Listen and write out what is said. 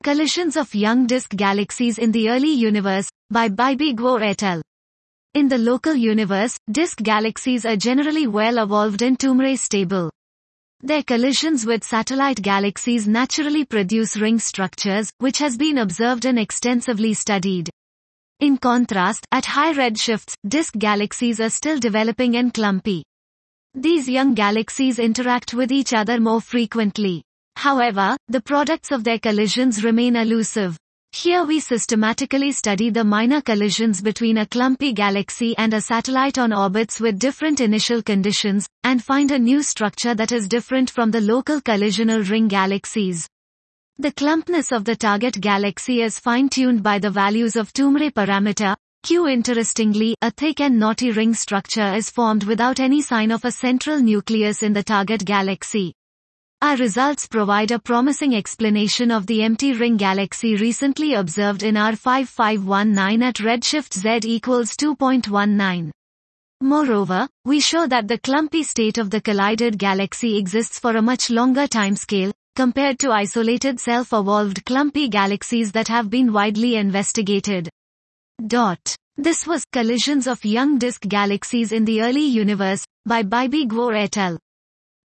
Collisions of Young Disk Galaxies in the Early Universe, by Bibby Guo et al. In the local universe, disk galaxies are generally well evolved and tumor stable. Their collisions with satellite galaxies naturally produce ring structures, which has been observed and extensively studied. In contrast, at high redshifts, disk galaxies are still developing and clumpy. These young galaxies interact with each other more frequently. However, the products of their collisions remain elusive. Here we systematically study the minor collisions between a clumpy galaxy and a satellite on orbits with different initial conditions, and find a new structure that is different from the local collisional ring galaxies. The clumpness of the target galaxy is fine-tuned by the values of Tumre parameter, Q. Interestingly, a thick and knotty ring structure is formed without any sign of a central nucleus in the target galaxy. Our results provide a promising explanation of the empty ring galaxy recently observed in R5519 at redshift Z equals 2.19. Moreover, we show that the clumpy state of the collided galaxy exists for a much longer timescale, compared to isolated self-evolved clumpy galaxies that have been widely investigated. This was Collisions of Young Disk Galaxies in the Early Universe, by Bibby Guo et al.